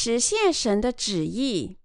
实现神的旨意。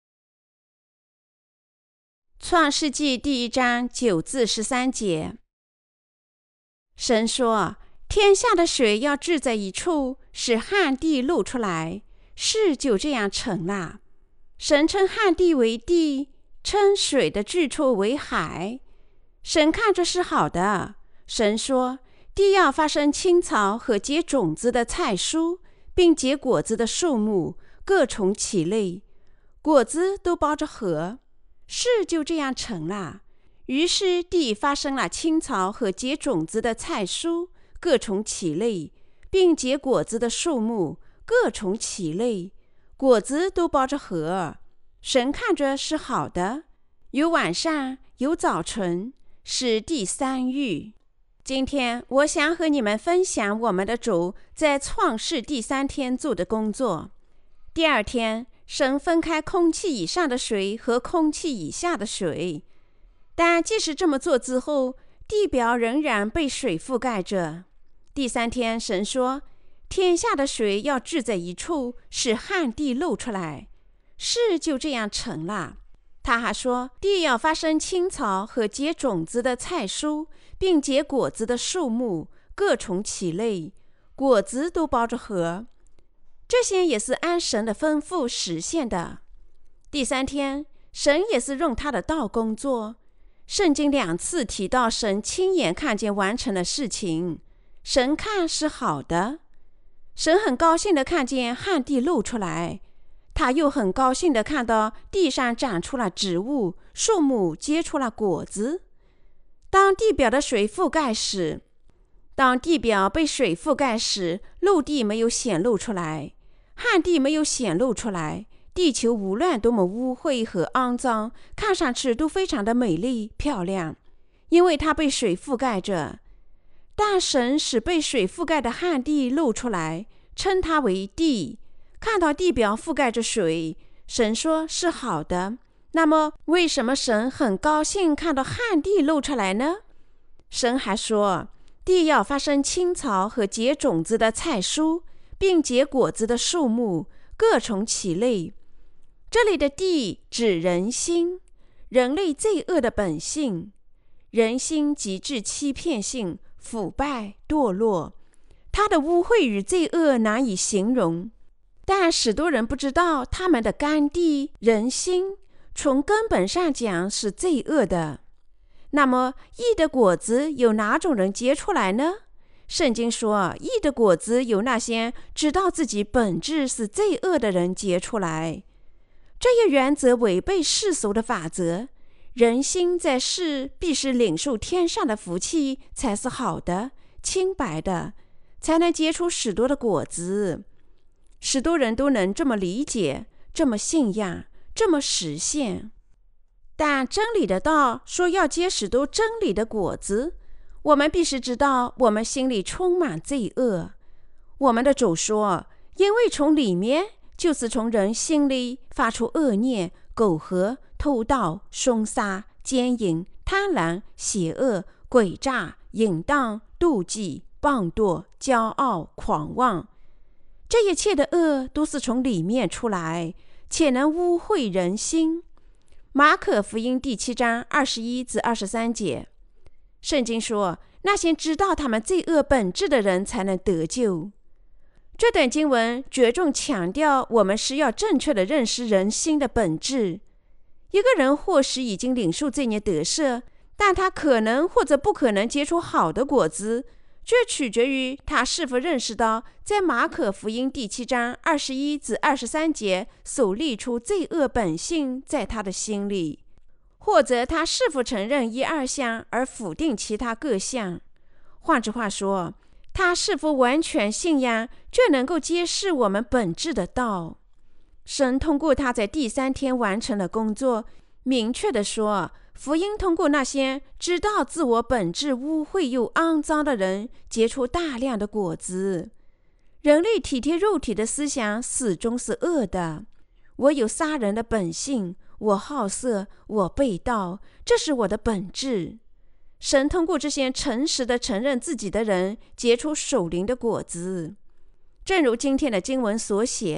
创世纪第1章9至13节，神说，天下的水要聚在一处，使旱地露出来，事就这样成了。神称旱地为地，称水的聚处为海。神看着是好的。神说，地要发生青草和结种子的菜蔬，并结果子的树木，各从其类，果子都包着核。事就这样成了。于是地发生了青草和结种子的菜蔬，各从其类，并结果子的树木，各从其类，果子都包着核。神看着是好的。有晚上，有早晨，是第3日。今天我想和你们分享我们的主在创世第3天做的工作。第2天，神分开空气以上的水和空气以下的水，但即使这么做之后，地表仍然被水覆盖着。第3天，神说，天下的水要聚在一处，使旱地露出来，事就这样成了。他还说，地要发生青草和结种子的菜蔬，并结果子的树木，各从其类，果子都包着核。这些也是按神的吩咐实现的。第3天，神也是用他的道工作。圣经2次提到神亲眼看见完成的事情，神看是好的。神很高兴地看见旱地露出来，他又很高兴地看到地上长出了植物，树木结出了果子。当地表的水覆盖时，当地表被水覆盖时，陆地没有显露出来，旱地没有显露出来，地球无论多么污秽和肮脏，看上去都非常的美丽漂亮，因为它被水覆盖着。但神使被水覆盖的旱地露出来，称它为地。看到地表覆盖着水，神说是好的。那么为什么神很高兴看到旱地露出来呢？神还说，地要发生青草和结种子的菜蔬，并结果子的树木，各从其类。这里的地指人心，人类罪恶的本性。人心极致欺骗性、腐败、堕落，它的污秽与罪恶难以形容。但许多人不知道，他们的甘地人心从根本上讲是罪恶的。那么义的果子有哪种人结出来呢？圣经说，义的果子有那些知道自己本质是罪恶的人结出来。这一原则违背世俗的法则，人心在世必是领受天上的福气才是好的、清白的，才能结出许多的果子。许多人都能这么理解，这么信仰，这么实现。但真理的道说要结许多真理的果子，我们必须知道我们心里充满罪恶。我们的主说，因为从里面，就是从人心里发出恶念、苟合、偷盗、凶杀、奸淫、贪婪、邪恶、诡诈、淫荡、妒忌、妄惰、骄傲、狂妄。这一切的恶都是从里面出来，且能污秽人心。马可福音第7章21至23节，圣经说，那些知道他们罪恶本质的人才能得救。这段经文着重强调，我们是要正确的认识人心的本质。一个人或许已经领受罪孽得赦，但他可能或者不可能结出好的果子，这取决于他是否认识到在马可福音第7章21至23节所列出罪恶本性在他的心里，或者他是否承认1、2项而否定其他各项。换句话说，他是否完全信仰，这能够揭示我们本质的道。神通过他在第3天完成了工作，明确地说，福音通过那些知道自我本质污秽又肮脏的人结出大量的果子。人类体贴肉体的思想始终是恶的。我有杀人的本性，我好色，我背道，这是我的本质。神通过这些诚实地承认自己的人结出属灵的果子。正如今天的经文所写，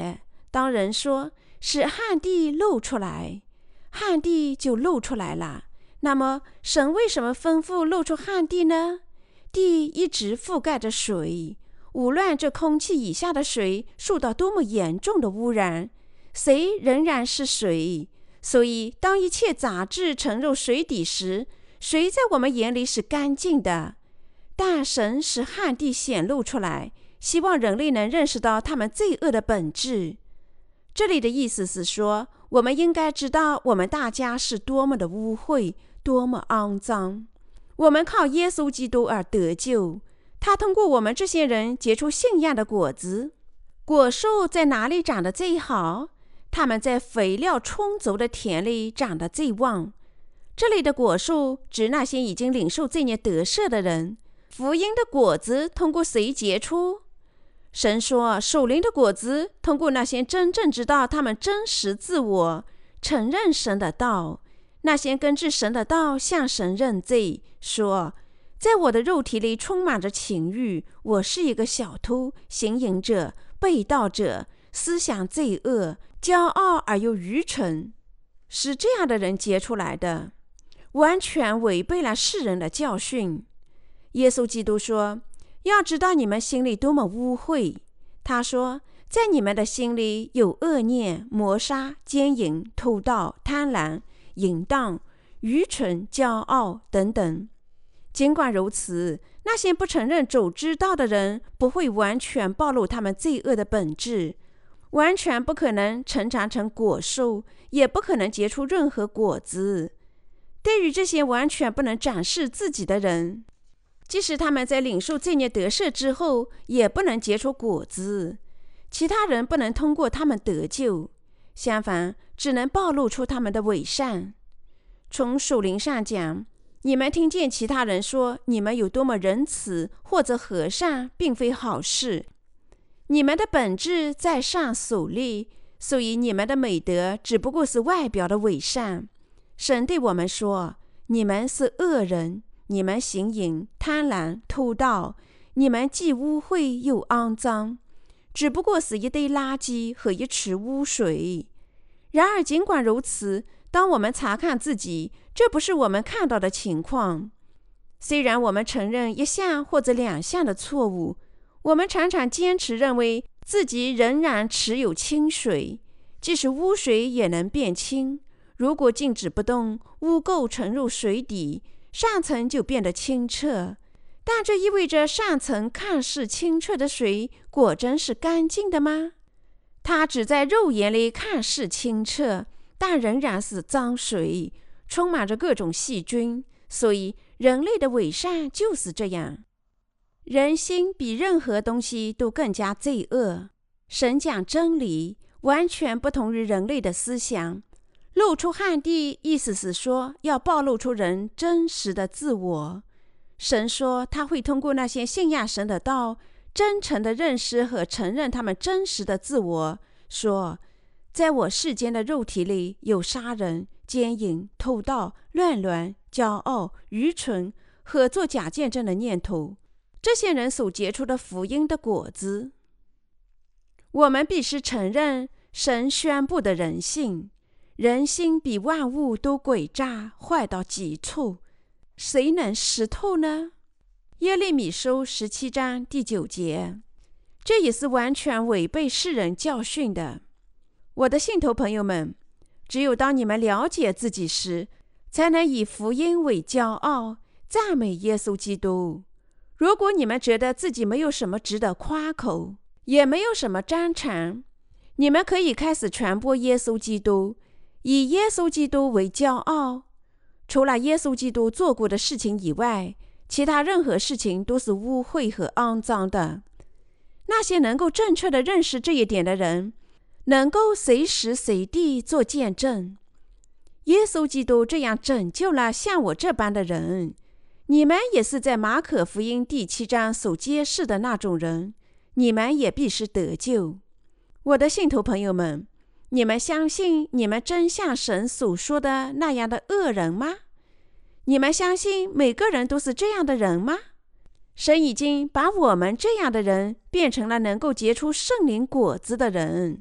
当人说使旱地露出来，旱地就露出来了。那么神为什么吩咐露出旱地呢？地一直覆盖着水，无论这空气以下的水受到多么严重的污染，水仍然是水。所以当一切杂质沉入水底时，水在我们眼里是干净的。但神使旱地显露出来，希望人类能认识到他们罪恶的本质。这里的意思是说，我们应该知道我们大家是多么的污秽，多么肮脏。我们靠耶稣基督而得救，他通过我们这些人结出信仰的果子。果树在哪里长得最好？他们在肥料充足的田里长得最旺。这里的果树指那些已经领受罪孽得赦的人。福音的果子通过谁结出？神说，属灵的果子通过那些真正知道他们真实自我，承认神的道，那些根据神的道向神认罪，说，在我的肉体里充满着情欲，我是一个小偷、行淫者、背道者，思想罪恶，骄傲而又愚蠢，是这样的人结出来的，完全违背了世人的教训。耶稣基督说，要知道你们心里多么污秽。他说，在你们的心里有恶念、谋杀、奸淫、偷盗、贪婪、淫荡、愚蠢、骄傲等等。尽管如此，那些不承认主之道的人不会完全暴露他们罪恶的本质，完全不可能成长成果树，也不可能结出任何果子。对于这些完全不能展示自己的人，即使他们在领受罪孽得赦之后，也不能结出果子。其他人不能通过他们得救，相反，只能暴露出他们的伪善。从属灵上讲，你们听见其他人说你们有多么仁慈或者和善，并非好事。你们的本质在上所立，所以你们的美德只不过是外表的伪善。神对我们说，你们是恶人，你们行淫、贪婪、偷盗，你们既污秽又肮脏，只不过是一堆垃圾和一池污水。然而尽管如此，当我们查看自己，这不是我们看到的情况。虽然我们承认一项或者两项的错误，我们常常坚持认为自己仍然持有清水，即使污水也能变清。如果静止不动，污垢沉入水底，上层就变得清澈，但这意味着上层看似清澈的水果真是干净的吗？它只在肉眼里看似清澈，但仍然是脏水，充满着各种细菌。所以人类的伪善就是这样。人心比任何东西都更加罪恶。神讲真理，完全不同于人类的思想。露出旱地，意思是说要暴露出人真实的自我。神说他会通过那些信仰神的道，真诚的认识和承认他们真实的自我，说，在我世间的肉体里有杀人、奸淫、偷盗、乱伦、骄傲、愚蠢和做假见证的念头，这些人所结出的福音的果子。我们必须承认神宣布的人性。人心比万物都诡诈，坏到极处，谁能识透呢？耶利米书17章第9节，这也是完全违背世人教训的。我的信徒朋友们，只有当你们了解自己时，才能以福音为骄傲，赞美耶稣基督。如果你们觉得自己没有什么值得夸口，也没有什么沾长，你们可以开始传播耶稣基督，以耶稣基督为骄傲。除了耶稣基督做过的事情以外，其他任何事情都是污秽和肮脏的。那些能够正确地认识这一点的人，能够随时随地做见证。耶稣基督这样拯救了像我这般的人，你们也是在马可福音第7章所揭示的那种人，你们也必须得救。我的信徒朋友们，你们相信你们真像神所说的那样的恶人吗？你们相信每个人都是这样的人吗？神已经把我们这样的人变成了能够结出圣灵果子的人，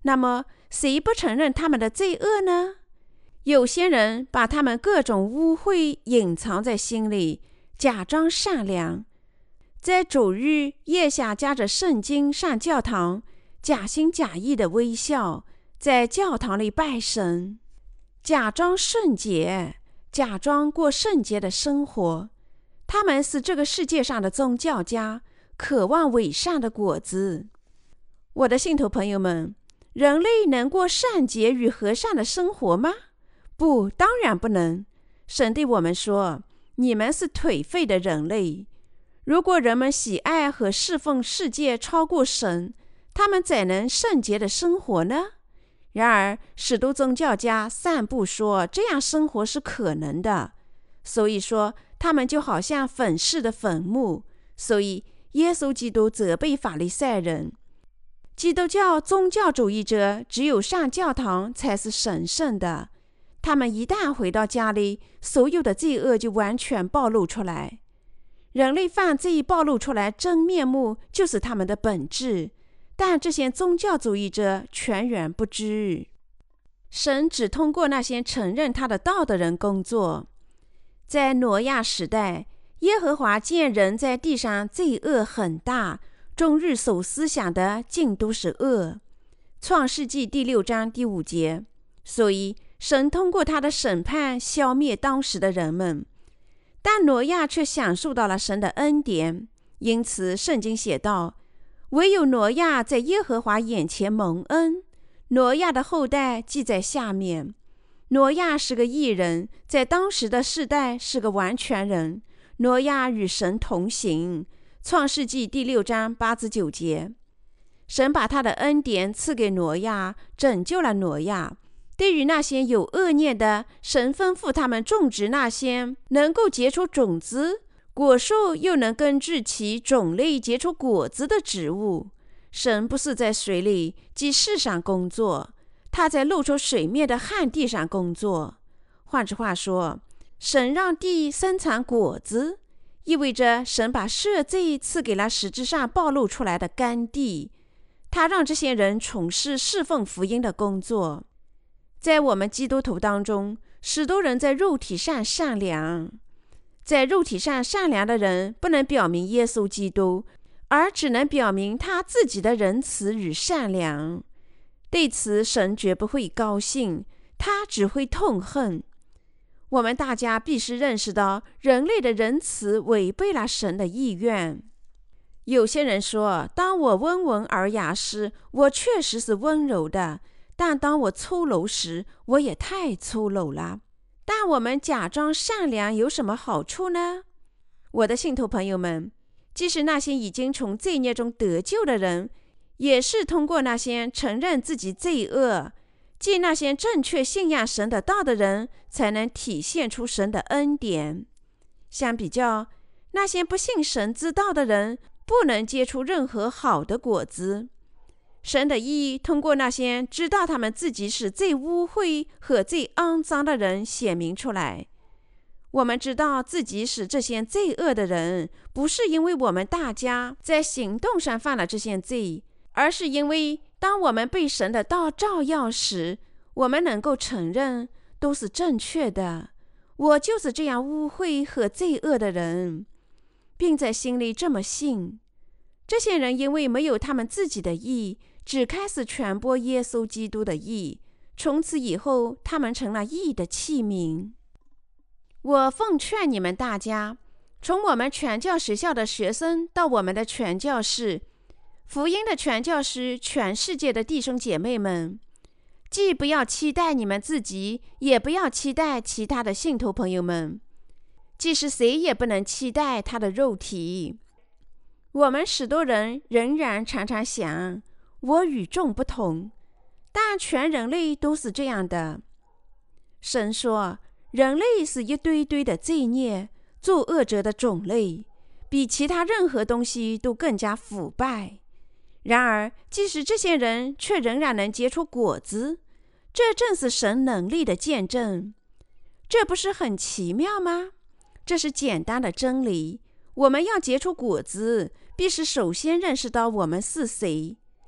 那么谁不承认他们的罪恶呢？有些人把他们各种污秽隐藏在心里，假装善良，在主日腋下夹着圣经上教堂，假心假意的微笑，在教堂里拜神，假装圣洁，假装过圣洁的生活。他们是这个世界上的宗教家，渴望伪善的果子。我的信徒朋友们，人类能过善洁与和善的生活吗？不，当然不能。神对我们说，你们是颓废的人类。如果人们喜爱和侍奉世界超过神，他们怎能圣洁的生活呢？然而许多宗教家散布说这样生活是可能的，所以说他们就好像粉饰的坟墓。所以耶稣基督责备法利赛人，基督教宗教主义者只有上教堂才是神圣的。他们一旦回到家里，所有的罪恶就完全暴露出来。人类犯罪暴露出来真面目，就是他们的本质，但这些宗教主义者全然不知。神只通过那些承认他的道的人工作。在挪亚时代，耶和华见人在地上罪恶很大，终日所思想的尽都是恶。创世纪第6章第5节。所以神通过他的审判消灭当时的人们，但挪亚却享受到了神的恩典。因此圣经写道，唯有挪亚在耶和华眼前蒙恩。挪亚的后代记在下面。挪亚是个义人，在当时的世代是个完全人。挪亚与神同行。创世纪第6章8至9节。神把他的恩典赐给挪亚，拯救了挪亚。对于那些有恶念的，神吩咐他们种植那些能够结出种子，果树又能根据其种类结出果子的植物。神不是在水里即世上工作，他在露出水面的旱地上工作。换句话说，神让地生产果子，意味着神把赦罪赐给了实质上暴露出来的干地，他让这些人从事侍奉福音的工作。在我们基督徒当中，许多人在肉体上善良。在肉体上善良的人不能表明耶稣基督，而只能表明他自己的仁慈与善良。对此神绝不会高兴，他只会痛恨。我们大家必须认识到，人类的仁慈违背了神的意愿。有些人说，当我温文尔雅时，我确实是温柔的，但当我粗鲁时，我也太粗鲁了。但我们假装善良有什么好处呢？我的信徒朋友们，即使那些已经从罪孽中得救的人，也是通过那些承认自己罪恶，即那些正确信仰神的道的人，才能体现出神的恩典。相比较，那些不信神之道的人，不能结出任何好的果子。神的意通过那些知道他们自己是最污秽和最肮脏的人显明出来。我们知道自己是这些罪恶的人，不是因为我们大家在行动上犯了这些罪，而是因为当我们被神的道照耀时，我们能够承认都是正确的，我就是这样污秽和罪恶的人，并在心里这么信。这些人因为没有他们自己的义，只开始传播耶稣基督的义，从此以后他们成了义的器皿。我奉劝你们大家，从我们传教学校的学生到我们的传教士，福音的传教士，全世界的弟兄姐妹们，既不要期待你们自己，也不要期待其他的信徒朋友们，即使谁也不能期待他的肉体。我们许多人仍然常常想，我与众不同，但全人类都是这样的。神说，人类是一堆堆的罪孽，作恶者的种类，比其他任何东西都更加腐败。然而，即使这些人却仍然能结出果子，这正是神能力的见证。这不是很奇妙吗？这是简单的真理。我们要结出果子，必须首先认识到我们是谁。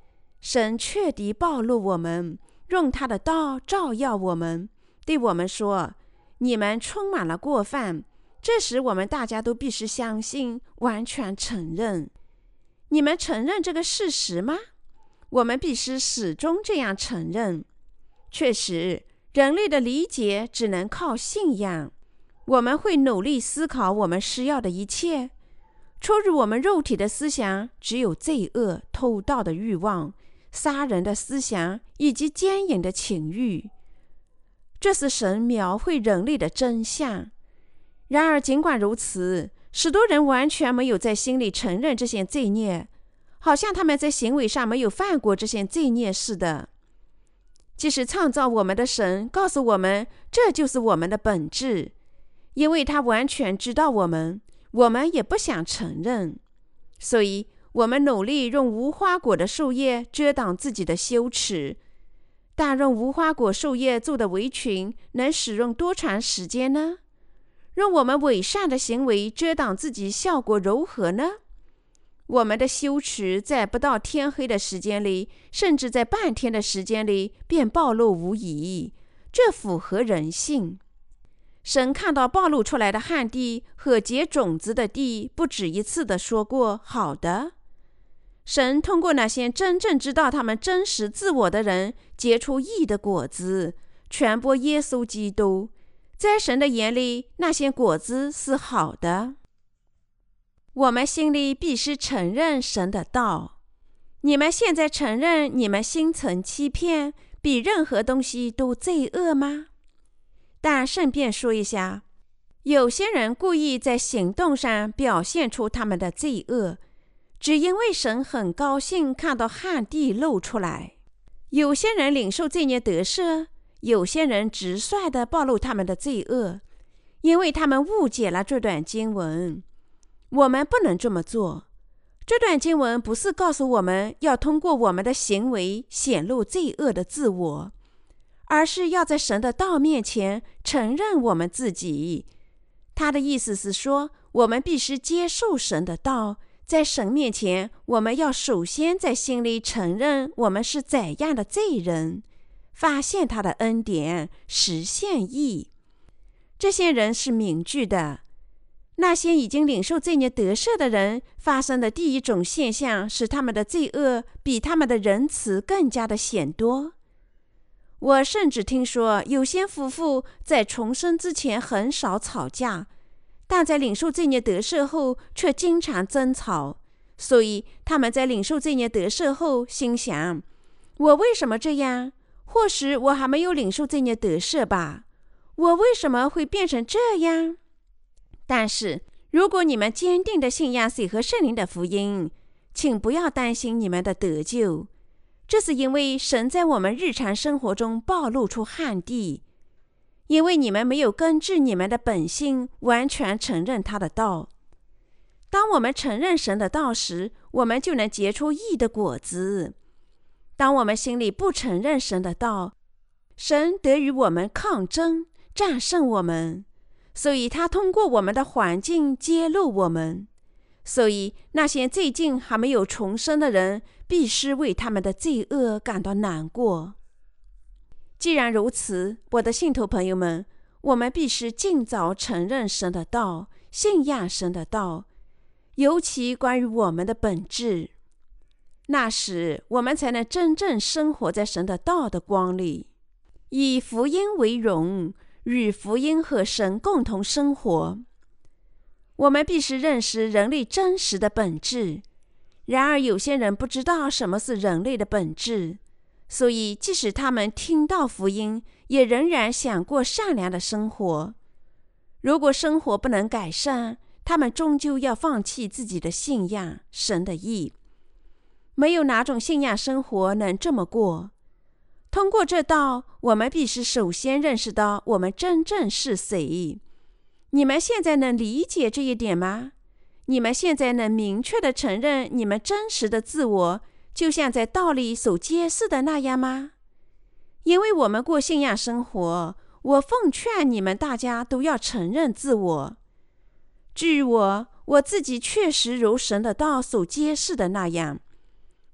神确地暴露我们，用他的道照耀我们，对我们说：你们充满了过犯。这时我们大家都必须相信，完全承认。你们承认这个事实吗？我们必须始终这样承认。确实，人类的理解只能靠信仰。我们会努力思考我们需要的一切。出入我们肉体的思想只有罪恶、偷盗的欲望、杀人的思想以及奸淫的情欲。这是神描绘人类的真相。然而尽管如此，许多人完全没有在心里承认这些罪孽，好像他们在行为上没有犯过这些罪孽似的。即使创造我们的神告诉我们这就是我们的本质，因为他完全知道我们也不想承认。所以我们努力用无花果的树叶遮挡自己的羞耻。但用无花果树叶做的围裙能使用多长时间呢？用我们伪善的行为遮挡自己效果如何呢？我们的羞耻在不到天黑的时间里，甚至在半天的时间里便暴露无遗，这符合人性。神看到暴露出来的旱地和结种子的地，不止一次地说过好的。神通过那些真正知道他们真实自我的人结出义的果子，传播耶稣基督。在神的眼里，那些果子是好的。我们心里必须承认神的道。你们现在承认你们心存欺骗，比任何东西都罪恶吗？但顺便说一下，有些人故意在行动上表现出他们的罪恶，只因为神很高兴看到旱地露出来。有些人领受罪孽得赦，有些人直率地暴露他们的罪恶，因为他们误解了这段经文。我们不能这么做。这段经文不是告诉我们要通过我们的行为显露罪恶的自我，而是要在神的道面前承认我们自己。他的意思是说，我们必须接受神的道，在神面前，我们要首先在心里承认我们是怎样的罪人，发现他的恩典，实现义。这些人是明具的。那些已经领受罪孽得赦的人发生的第一种现象是他们的罪恶比他们的仁慈更加的显多。我甚至听说有些夫妇在重生之前很少吵架，但在领受罪孽得赦后却经常争吵，所以他们在领受罪孽得赦后心想，我为什么这样？或许我还没有领受罪孽得赦吧？我为什么会变成这样？但是如果你们坚定的信仰水和圣灵的福音，请不要担心你们的得救。这是因为神在我们日常生活中暴露出旱地，因为你们没有根据你们的本性完全承认他的道。当我们承认神的道时，我们就能结出义的果子。当我们心里不承认神的道，神得与我们抗争，战胜我们，所以他通过我们的环境揭露我们。所以那些最近还没有重生的人必须为他们的罪恶感到难过。既然如此，我的信徒朋友们，我们必须尽早承认神的道，信仰神的道，尤其关于我们的本质。那时我们才能真正生活在神的道的光里，以福音为荣，与福音和神共同生活。我们必须认识人类真实的本质，然而有些人不知道什么是人类的本质，所以即使他们听到福音，也仍然想过善良的生活。如果生活不能改善，他们终究要放弃自己的信仰，神的义。没有哪种信仰生活能这么过。通过这道，我们必须首先认识到我们真正是谁。你们现在能理解这一点吗？你们现在能明确地承认你们真实的自我，就像在道里所揭示的那样吗？因为我们过信仰生活，我奉劝你们大家都要承认自我。至于我自己确实如神的道所揭示的那样，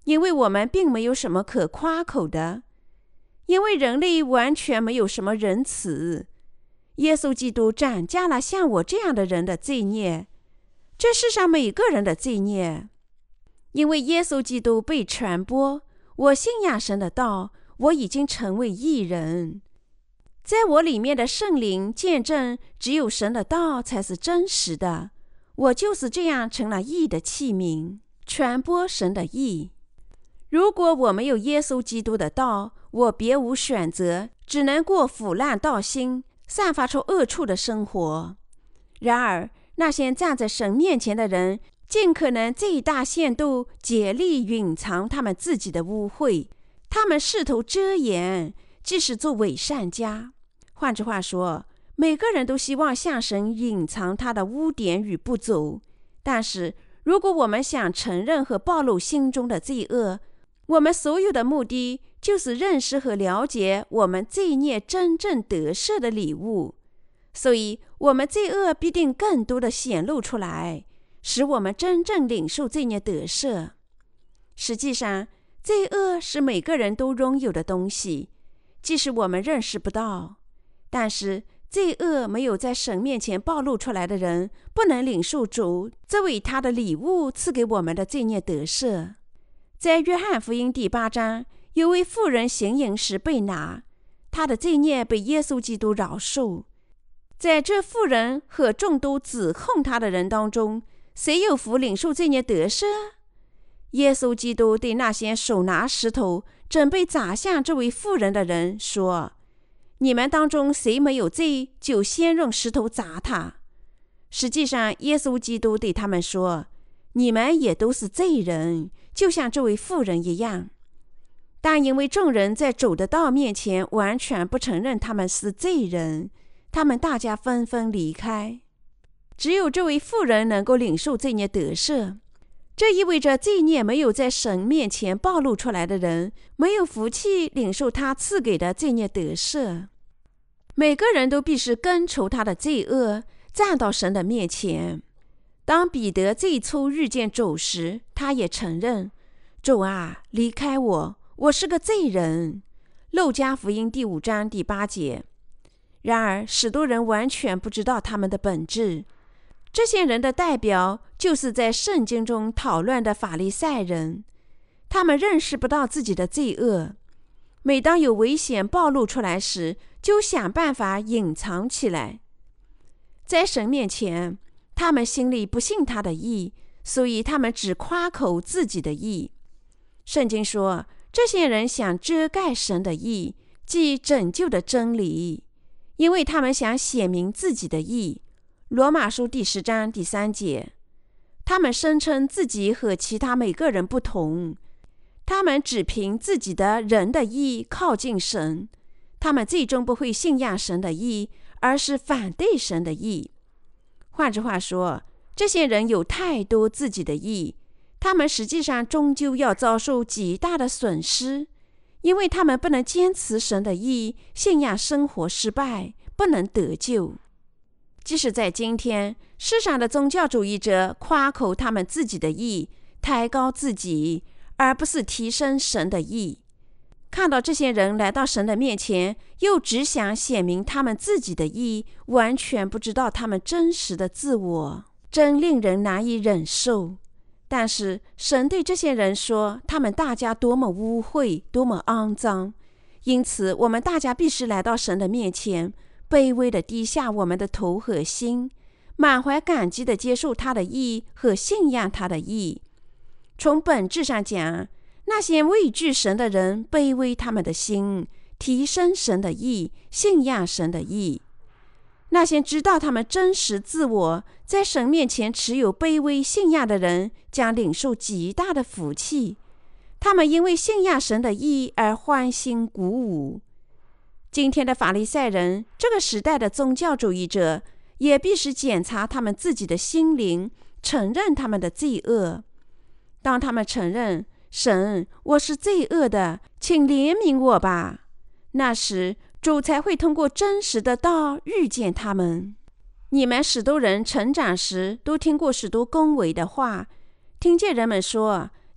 因为我们并没有什么可夸口的，因为人类完全没有什么仁慈。耶稣基督斩价了像我这样的人的罪孽，这世上每个人的罪孽。因为耶稣基督被传播，我信仰神的道，我已经成为义人。在我里面的圣灵见证，只有神的道才是真实的，我就是这样成了义的器皿，传播神的义。如果我没有耶稣基督的道，我别无选择，只能过腐烂道心、散发出恶处的生活。然而，那些站在神面前的人，尽可能最大限度竭力隐藏他们自己的污秽，他们试图遮掩，即使做伪善家。换句话说，每个人都希望向神隐藏他的污点与不足。但是，如果我们想承认和暴露心中的罪恶，我们所有的目的就是认识和了解我们罪孽真正得赦的礼物。所以，我们罪恶必定更多的显露出来，使我们真正领受罪孽得赦。实际上，罪恶是每个人都拥有的东西，即使我们认识不到。但是，罪恶没有在神面前暴露出来的人，不能领受主这为他的礼物赐给我们的罪孽得赦。在约翰福音第8章，有位妇人行淫时被拿，她的罪孽被耶稣基督饶恕。在这妇人和众多指控她的人当中，谁有福领受罪孽得赦？耶稣基督对那些手拿石头准备砸向这位妇人的人说：你们当中谁没有罪，就先用石头砸他。实际上，耶稣基督对他们说：你们也都是罪人，就像这位妇人一样。但因为众人在主的道面前完全不承认他们是罪人，他们大家纷纷离开。只有这位妇人能够领受罪孽得赦。这意味着罪孽没有在神面前暴露出来的人，没有福气领受他赐给的罪孽得赦。每个人都必须根除他的罪恶，站到神的面前。当彼得最初遇见主时，他也承认：主啊，离开我，我是个罪人。路加福音第5章第8节。然而，许多人完全不知道他们的本质。这些人的代表就是在圣经中讨论的法利赛人，他们认识不到自己的罪恶。每当有危险暴露出来时，就想办法隐藏起来。在神面前，他们心里不信他的义，所以他们只夸口自己的义。圣经说，这些人想遮盖神的义，即拯救的真理，因为他们想显明自己的义。罗马书第10章第3节。他们声称自己和其他每个人不同，他们只凭自己的人的义靠近神，他们最终不会信仰神的义，而是反对神的义。换句话说，这些人有太多自己的义，他们实际上终究要遭受极大的损失，因为他们不能坚持神的义，信仰生活失败，不能得救。即使在今天，世上的宗教主义者夸口他们自己的义，抬高自己，而不是提升神的义。看到这些人来到神的面前，又只想显明他们自己的义，完全不知道他们真实的自我，真令人难以忍受。但是神对这些人说，他们大家多么污秽，多么肮脏。因此我们大家必须来到神的面前，卑微地低下我们的头和心，满怀感激地接受他的义和信仰他的义。从本质上讲，那些畏惧神的人卑微他们的心，提升神的义，信仰神的义。那些知道他们真实自我，在神面前持有卑微信仰的人，将领受极大的福气。他们因为信仰神的义而欢欣鼓舞。今天的法利赛人，这个时代的宗教主义者，也必须检查他们自己的心灵，承认他们的罪恶。当他们承认，神，我是罪恶的，请怜悯我吧，那时主才会通过真实的道遇见他们。你们许多人成长时都听过许多恭维的话，听见人们说，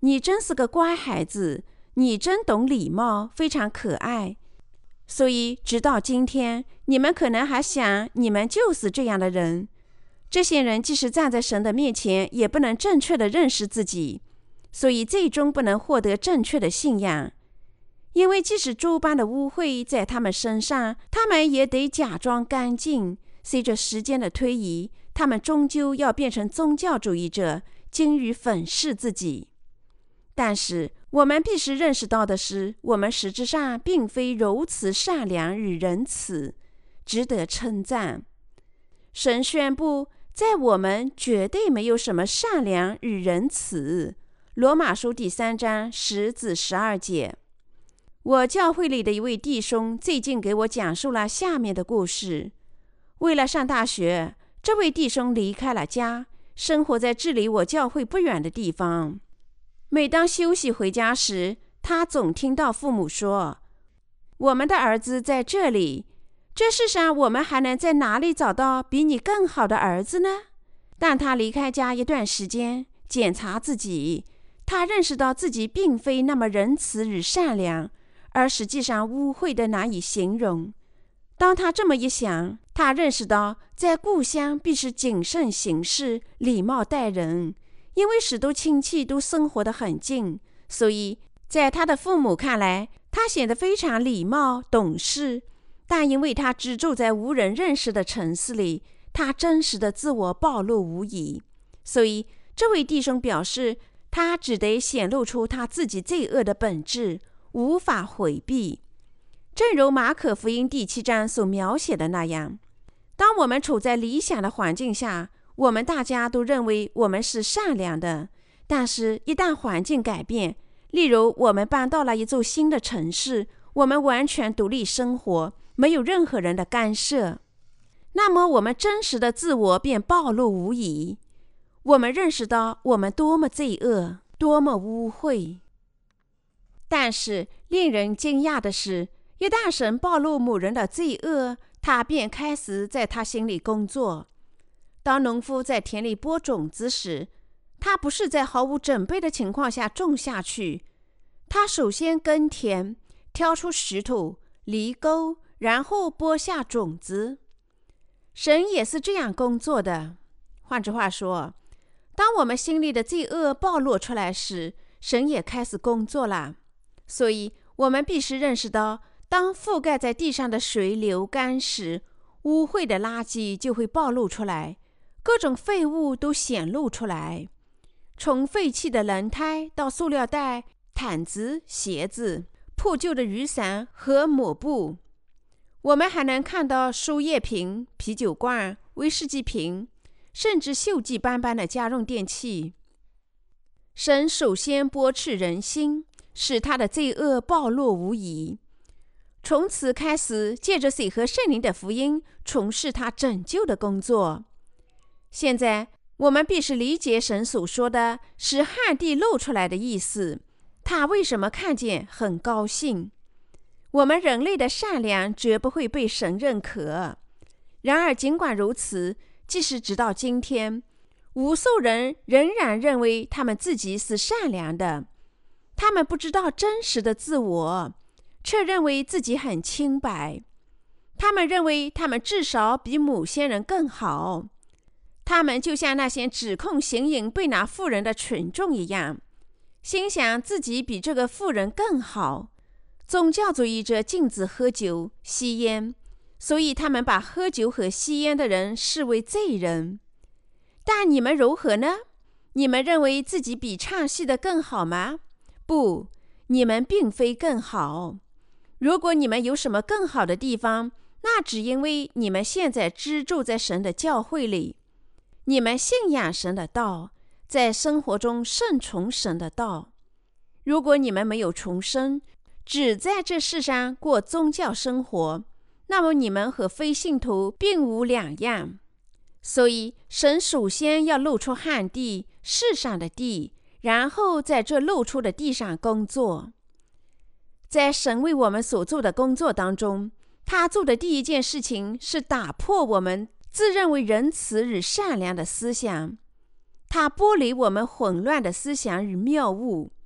你真是个乖孩子，你真懂礼貌，非常可爱。所以直到今天，你们可能还想你们就是这样的人。这些人即使站在神的面前，也不能正确的认识自己，所以最终不能获得正确的信仰。因为即使诸般的污秽在他们身上，他们也得假装干净。随着时间的推移，他们终究要变成宗教主义者，精于粉饰自己。但是我们必须认识到的是，我们实质上并非柔慈善良与仁慈，值得称赞。神宣布，在我们绝对没有什么善良与仁慈。罗马书第3章10至12节。我教会里的一位弟兄最近给我讲述了下面的故事。为了上大学，这位弟兄离开了家，生活在距离我教会不远的地方。每当休息回家时，他总听到父母说：“我们的儿子在这里，这世上我们还能在哪里找到比你更好的儿子呢？”当他离开家一段时间，检查自己，他认识到自己并非那么仁慈与善良，而实际上污秽的难以形容。当他这么一想，他认识到在故乡必须谨慎行事，礼貌待人。因为许多亲戚都生活得很近，所以在他的父母看来，他显得非常礼貌懂事。但因为他只住在无人认识的城市里，他真实的自我暴露无遗。所以这位弟兄表示，他只得显露出他自己罪恶的本质，无法回避。正如马可福音第7章所描写的那样，当我们处在理想的环境下，我们大家都认为我们是善良的。但是一旦环境改变，例如我们搬到了一座新的城市，我们完全独立生活，没有任何人的干涉，那么我们真实的自我便暴露无遗。我们认识到我们多么罪恶，多么污秽。但是令人惊讶的是，一旦神暴露某人的罪恶，他便开始在他心里工作。当农夫在田里播种子时，他不是在毫无准备的情况下种下去，他首先耕田，挑出石头、犁沟，然后播下种子。神也是这样工作的。换句话说，当我们心里的罪恶暴露出来时，神也开始工作了。所以我们必须认识到，当覆盖在地上的水流干时，污秽的垃圾就会暴露出来，各种废物都显露出来，从废弃的轮胎到塑料袋、毯子、鞋子、破旧的雨伞和抹布。我们还能看到输液瓶、啤酒罐、威士忌瓶，甚至锈迹斑斑的家用电器。神首先剥去人心，使他的罪恶暴露无遗，从此开始借着水和圣灵的福音从事他拯救的工作。现在我们必须理解神所说的使旱地露出来的意思，他为什么看见很高兴。我们人类的善良绝不会被神认可。然而尽管如此，即使直到今天，无数人仍然认为他们自己是善良的。他们不知道真实的自我，却认为自己很清白。他们认为他们至少比某些人更好。他们就像那些指控行淫被拿妇人的群众一样，心想自己比这个妇人更好。宗教主义者禁止喝酒、吸烟，所以他们把喝酒和吸烟的人视为罪人。但你们如何呢？你们认为自己比唱戏的更好吗？不，你们并非更好。如果你们有什么更好的地方，那只因为你们现在居住在神的教会里，你们信仰神的道，在生活中顺从神的道。如果你们没有重生，只在这世上过宗教生活，那么你们和非信徒并无两样。所以神首先要露出旱地，世上的地，然后在这露出的地上工作。在神为我们所做的工作当中，他做的第一件事情是打破我们自认为仁慈与善良的思想，他剥离我们混乱的思想与谬误。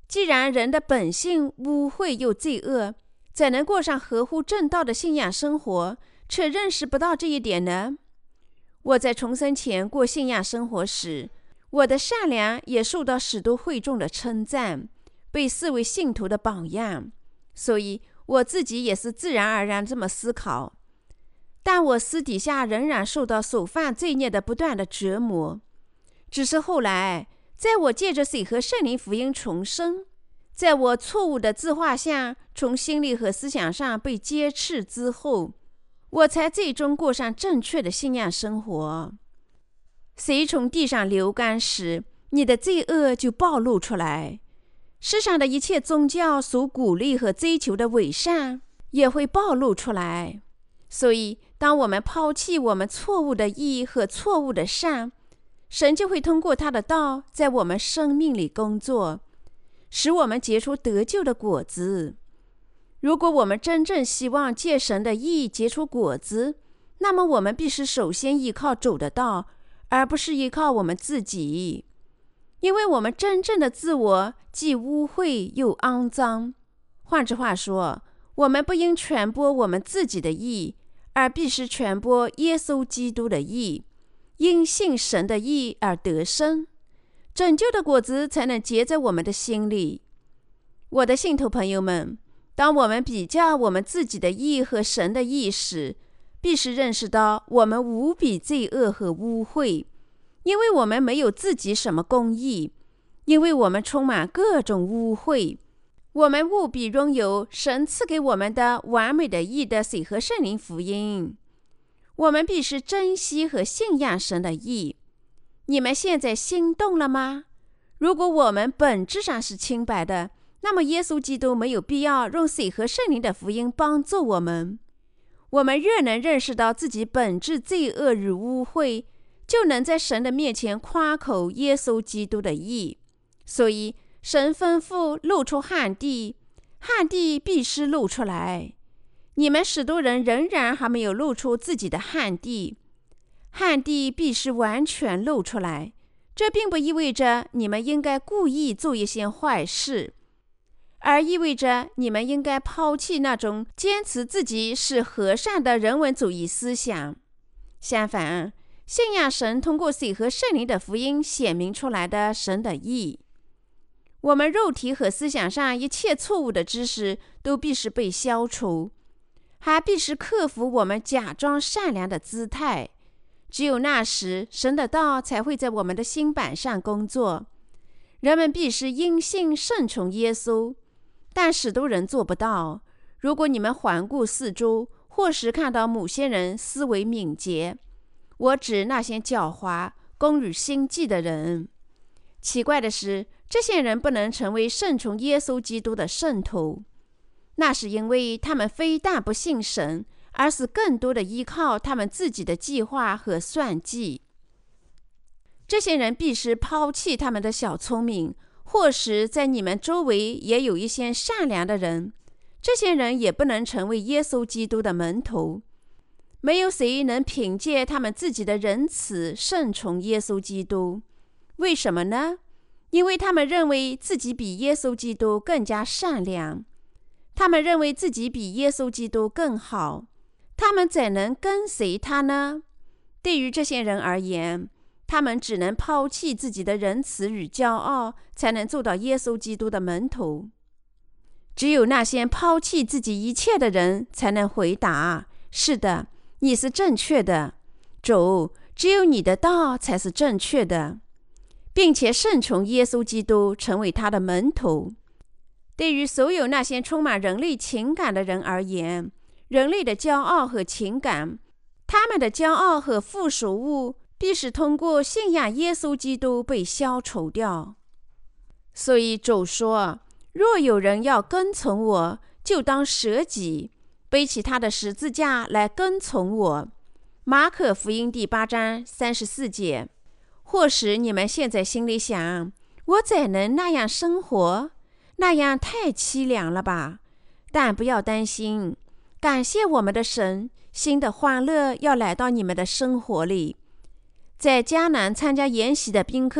既然人的本性污秽又罪恶，怎能过上合乎正道的信仰生活，却认识不到这一点呢？我在重生前过信仰生活时，我的善良也受到许多会众的称赞，被视为信徒的榜样，所以我自己也是自然而然这么思考。但我私底下仍然受到所犯罪孽的不断的折磨。只是后来，在我借着水和圣灵福音重生，在我错误的自画像从心理和思想上被揭斥之后，我才最终过上正确的信仰生活。水从地上流干时，你的罪恶就暴露出来。世上的一切宗教所鼓励和追求的伪善也会暴露出来。所以当我们抛弃我们错误的义和错误的善，神就会通过他的道在我们生命里工作，使我们结出得救的果子。如果我们真正希望借神的义结出果子，那么我们必须首先依靠主的道，而不是依靠我们自己。因为我们真正的自我既污秽又肮脏。换句话说，我们不应传播我们自己的义，而必须传播耶稣基督的义，因信神的义而得生，拯救的果子才能结在我们的心里。我的信徒朋友们，当我们比较我们自己的义和神的义时，必须认识到我们无比罪恶和污秽，因为我们没有自己什么公义，因为我们充满各种污秽。我们务必拥有神赐给我们的完美的义的水和圣灵福音。我们必须珍惜和信仰神的义。你们现在心动了吗？如果我们本质上是清白的，那么耶稣基督没有必要用水和圣灵的福音帮助我们。我们越能认识到自己本质罪恶与污秽，就能在神的面前夸口耶稣基督的义。所以神吩咐露出旱地，旱地必须露出来。你们许多人仍然还没有露出自己的旱地，旱地必须完全露出来。这并不意味着你们应该故意做一些坏事，而意味着你们应该抛弃那种坚持自己是和善的人文主义思想。相反，信仰神通过水和圣灵的福音显明出来的神的义。我们肉体和思想上一切错误的知识都必须被消除，还必须克服我们假装善良的姿态。只有那时，神的道才会在我们的心板上工作。人们必须因信顺从耶稣，但许多人做不到。如果你们环顾四周，或时看到某些人思维敏捷，我指那些狡猾、工于心计的人。奇怪的是，这些人不能成为顺从耶稣基督的圣徒，那是因为他们非但不信神，而是更多的依靠他们自己的计划和算计。这些人必须抛弃他们的小聪明，或是在你们周围也有一些善良的人，这些人也不能成为耶稣基督的门徒。没有谁能凭借他们自己的仁慈顺从耶稣基督。为什么呢？因为他们认为自己比耶稣基督更加善良，他们认为自己比耶稣基督更好，他们怎能跟随他呢？对于这些人而言，他们只能抛弃自己的仁慈与骄傲，才能做到耶稣基督的门徒。只有那些抛弃自己一切的人才能回答：是的，你是正确的，主，只有你的道才是正确的，并且顺从耶稣基督，成为他的门徒。对于所有那些充满人类情感的人而言，人类的骄傲和情感，他们的骄傲和附属物必须通过信仰耶稣基督被消除掉。所以主说，若有人要跟从我，就当舍己，背起他的十字架来跟从我。马可福音第8章34节。或许你们现在心里想，我怎能那样生活？那样太凄凉了吧？但不要担心，感谢我们的神，新的欢乐要来到你们的生活里。在迦南参加筵席的宾客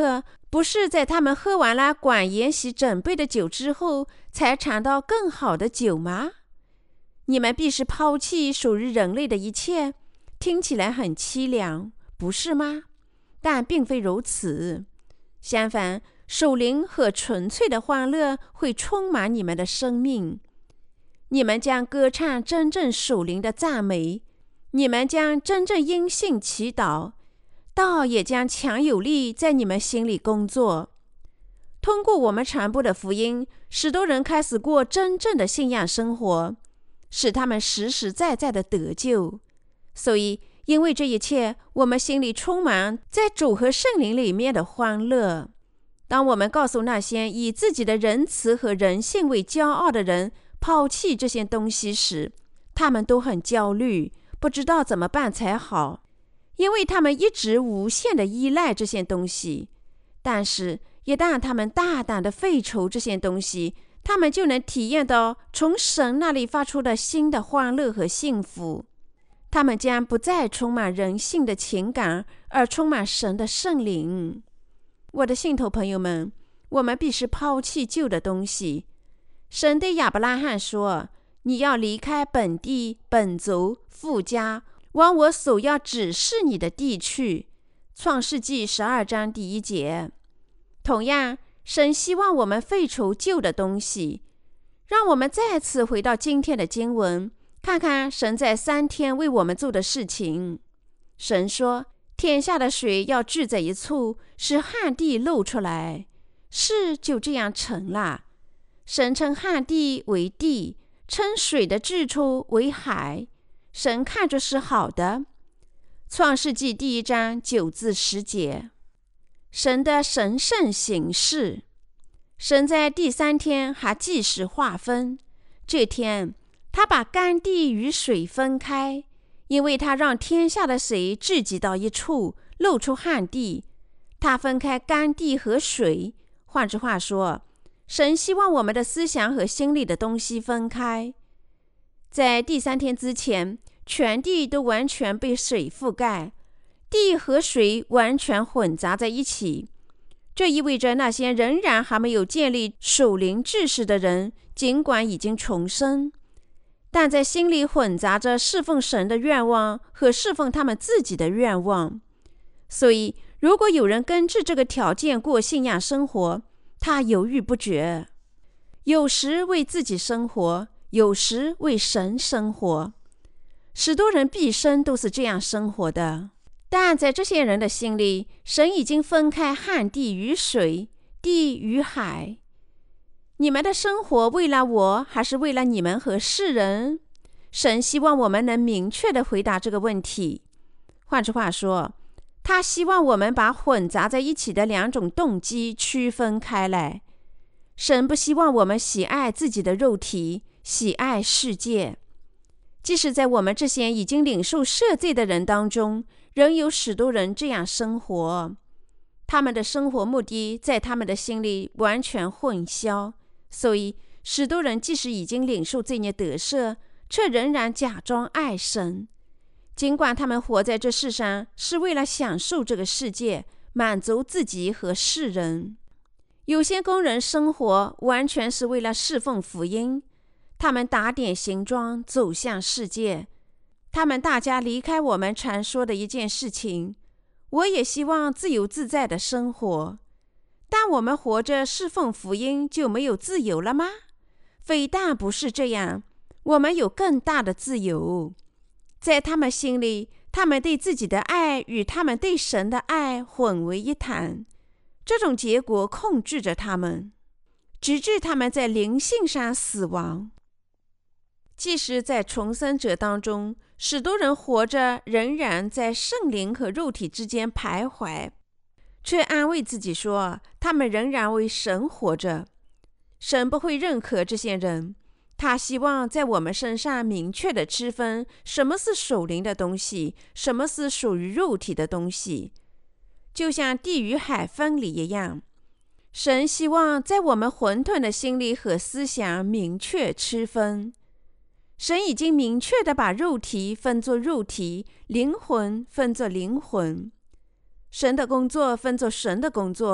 不是在他们喝完了管筵席准备的酒之后，才尝到更好的酒吗？你们必是抛弃属于人类的一切，听起来很凄凉，不是吗？但并非如此。相反，属灵和纯粹的欢乐会充满你们的生命。你们将歌唱真正属灵的赞美，你们将真正因信祈祷，道也将强有力在你们心里工作。通过我们传播的福音，许多人开始过真正的信仰生活，使他们实实在在的得救。所以因为这一切，我们心里充满在主和圣灵里面的欢乐。当我们告诉那些以自己的仁慈和人性为骄傲的人抛弃这些东西时，他们都很焦虑，不知道怎么办才好，因为他们一直无限的依赖这些东西。但是一旦他们大胆的废除这些东西，他们就能体验到从神那里发出的新的欢乐和幸福。他们将不再充满人性的情感，而充满神的圣灵。我的信徒朋友们，我们必须抛弃旧的东西。神对亚伯拉罕说，你要离开本地、本族、父家，往我所要指示你的地去。创世纪12章第1节。同样，神希望我们废除旧的东西。让我们再次回到今天的经文，看看神在3天为我们做的事情。神说，天下的水要聚在一处，使旱地露出来。事就这样成了。神称旱地为地，称水的至处为海。神看着是好的。创世纪第1章9至10节。神的神圣行事。神在第3天还计时划分。这天，他把干地与水分开，因为他让天下的水聚集到一处，露出旱地。他分开干地和水。换句话说，神希望我们的思想和心里的东西分开。在第3天之前，全地都完全被水覆盖，地和水完全混杂在一起。这意味着那些仍然还没有建立属灵知识的人，尽管已经重生，但在心里混杂着侍奉神的愿望和侍奉他们自己的愿望。所以如果有人根据这个条件过信仰生活，他犹豫不决，有时为自己生活，有时为神生活。许多人毕生都是这样生活的。但在这些人的心里，神已经分开旱地与水，地与海。你们的生活为了我，还是为了你们和世人？神希望我们能明确地回答这个问题。换句话说，他希望我们把混杂在一起的2种动机区分开来。神不希望我们喜爱自己的肉体，喜爱世界。即使在我们这些已经领受赦罪的人当中，仍有许多人这样生活。他们的生活目的在他们的心里完全混淆，所以许多人即使已经领受罪孽得赦，却仍然假装爱神。尽管他们活在这世上是为了享受这个世界，满足自己和世人。有些工人生活完全是为了侍奉福音，他们打点行装走向世界。他们大家离开我们常说的一件事情，我也希望自由自在的生活。但我们活着侍奉福音就没有自由了吗？非但不是这样，我们有更大的自由。在他们心里，他们对自己的爱与他们对神的爱混为一谈。这种结果控制着他们，直至他们在灵性上死亡。即使在重生者当中，许多人活着仍然在圣灵和肉体之间徘徊，却安慰自己说他们仍然为神活着。神不会认可这些人，他希望在我们身上明确地区分什么是属灵的东西，什么是属于肉体的东西，就像地与海分离一样。神希望在我们混沌的心里和思想明确区分。神已经明确地把肉体分作肉体，灵魂分作灵魂。神的工作分作神的工作，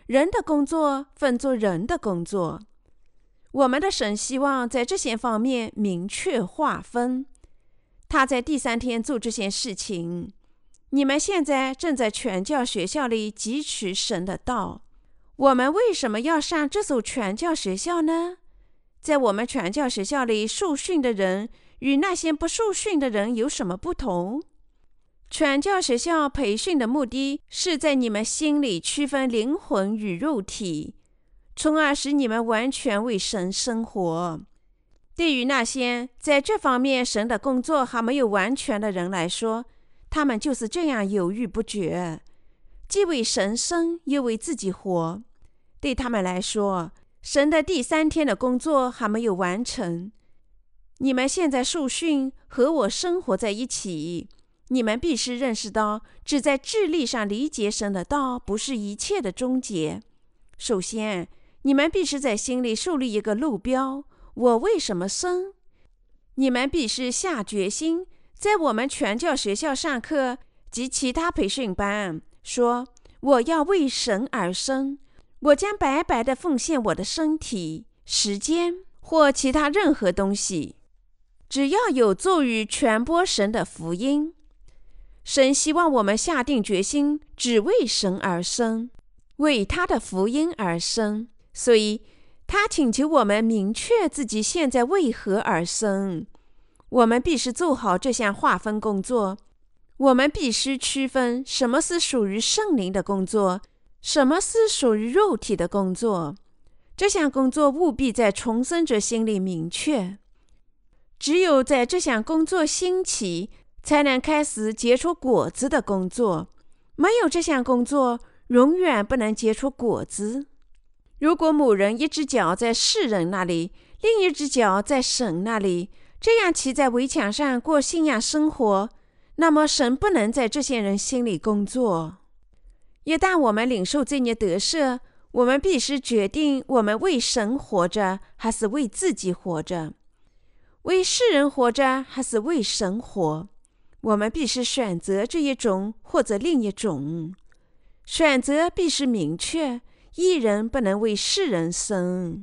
人的工作分作人的工作。我们的神希望在这些方面明确划分，他在第3天做这些事情。你们现在正在传教学校里汲取神的道。我们为什么要上这所传教学校呢？在我们传教学校里受训的人与那些不受训的人有什么不同？传教学校培训的目的是在你们心里区分灵魂与肉体，从而使你们完全为神生活。对于那些在这方面神的工作还没有完全的人来说，他们就是这样犹豫不决，既为神生又为自己活。对他们来说，神的第3天的工作还没有完成。你们现在受训和我生活在一起，你们必须认识到，只在智力上理解神的道不是一切的终结。首先，你们必须在心里树立一个路标：我为什么生？你们必须下决心，在我们传教学校上课及其他培训班，说我要为神而生，我将白白地奉献我的身体、时间或其他任何东西，只要有助于传播神的福音。神希望我们下定决心，只为神而生，为他的福音而生。所以他请求我们明确自己现在为何而生。我们必须做好这项划分工作。我们必须区分什么是属于圣灵的工作，什么是属于肉体的工作。这项工作务必在重生者心里明确。只有在这项工作兴起，才能开始结出果子的工作。没有这项工作，永远不能结出果子。如果某人一只脚在世人那里，另一只脚在神那里，这样骑在围墙上过信仰生活，那么神不能在这些人心里工作。一旦我们领受这些得赦，我们必须决定我们为神活着，还是为自己活着；为世人活着，还是为神活。我们必须选择这一种或者另一种。选择必须明确，一人不能为世人生。